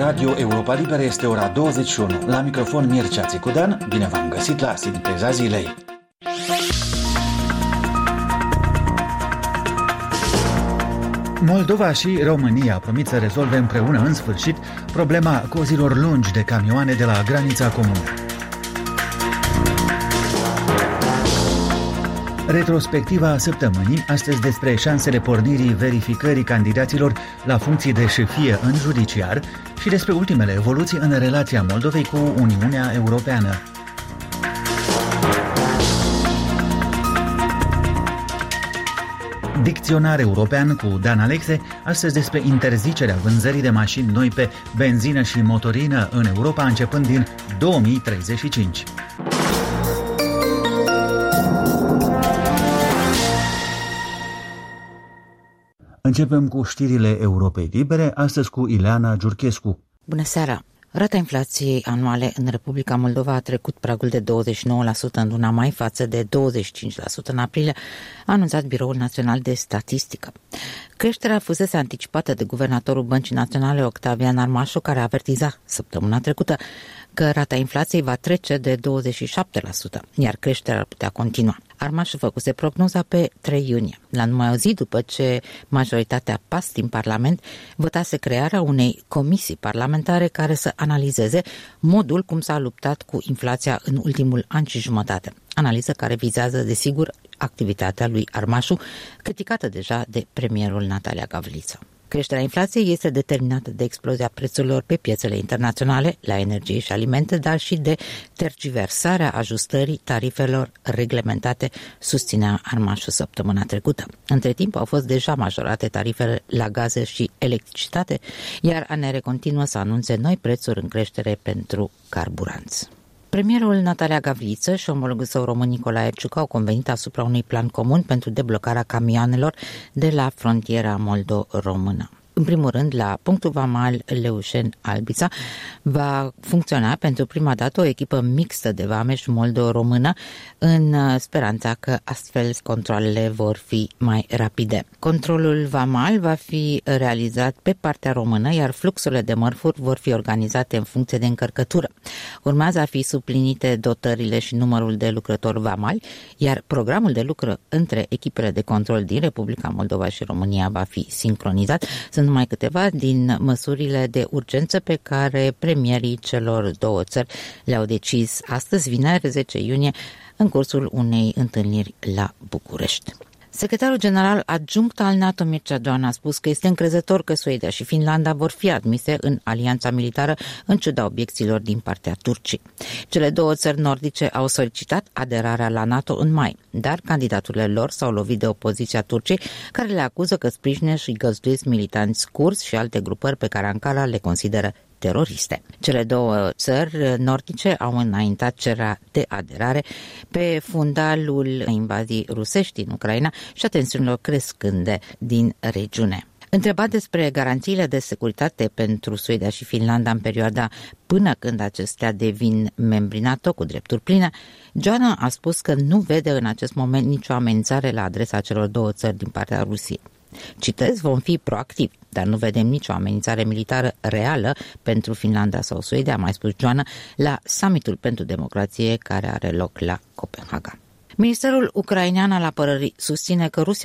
Radio Europa Liberă este ora 21. La microfon Mircea Țicudan, bine v-am găsit la Sinteza Zilei. Moldova și România promit să rezolve împreună în sfârșit problema cozilor lungi de camioane de la granița comună. Retrospectiva săptămânii, astăzi despre șansele pornirii verificării candidaților la funcții de șefie în judiciar și despre ultimele evoluții în relația Moldovei cu Uniunea Europeană. Dicționar european cu Dan Alexe, astăzi despre interzicerea vânzării de mașini noi pe benzină și motorină în Europa începând din 2035. Începem cu știrile Europei Libere, astăzi cu Ileana Giurchescu. Bună seara! Rata inflației anuale în Republica Moldova a trecut pragul de 29% în luna mai față de 25% în aprilie, a anunțat Biroul Național de Statistică. Creșterea fusese anticipată de guvernatorul Băncii Naționale Octavian Armașu, care avertiza săptămâna trecută că rata inflației va trece de 27%, iar creșterea ar putea continua. Armașu făcuse prognoza pe 3 iunie, la numai o zi după ce majoritatea PAS din Parlament votase crearea unei comisii parlamentare care să analizeze modul cum s-a luptat cu inflația în ultimul an și jumătate. Analiză care vizează, desigur, activitatea lui Armașu, criticată deja de premierul Natalia Gavriță. Creșterea inflației este determinată de explozia prețurilor pe piețele internaționale, la energie și alimente, dar și de tergiversarea ajustării tarifelor reglementate, susținea Armașu săptămâna trecută. Între timp au fost deja majorate tarifele la gaze și electricitate, iar ANR continuă să anunțe noi prețuri în creștere pentru carburanți. Premierul Natalia Gavriță și omologul său român Nicolae Ciucă au convenit asupra unui plan comun pentru deblocarea camioanelor de la frontiera moldo-română. În primul rând, la punctul vamal Leușeni-Albița va funcționa pentru prima dată o echipă mixtă de vameș moldo-română în speranța că astfel controalele vor fi mai rapide. Controlul vamal va fi realizat pe partea română, iar fluxurile de mărfuri vor fi organizate în funcție de încărcătură. Urmează a fi suplinite dotările și numărul de lucrători vamali, iar programul de lucru între echipele de control din Republica Moldova și România va fi sincronizat. Sunt numai câteva din măsurile de urgență pe care premierii celor două țări le-au decis astăzi, vineri 10 iunie, în cursul unei întâlniri la București. Secretarul general adjunct al NATO, Mircea Joana, a spus că este încrezător că Suedia și Finlanda vor fi admise în alianța militară în ciuda obiecțiilor din partea Turciei. Cele două țări nordice au solicitat aderarea la NATO în mai, dar candidaturile lor s-au lovit de opoziția Turciei, care le acuză că sprijină și găzduiesc militanți kurzi și alte grupări pe care Ankara le consideră teroriste. Cele două țări nordice au înaintat cererea de aderare pe fundalul invaziei rusești în Ucraina și a tensiunilor crescânde din regiune. Întrebat despre garanțiile de securitate pentru Suedia și Finlanda în perioada până când acestea devin membri NATO cu drepturi pline, Joana a spus că nu vede în acest moment nicio amenințare la adresa celor două țări din partea Rusiei. Citez, vom fi proactivi, dar nu vedem nicio amenințare militară reală pentru Finlanda sau Suedia, a mai spus Joana, la summitul pentru democrație care are loc la Copenhaga. Ministerul ucrainean al apărării susține că Rusia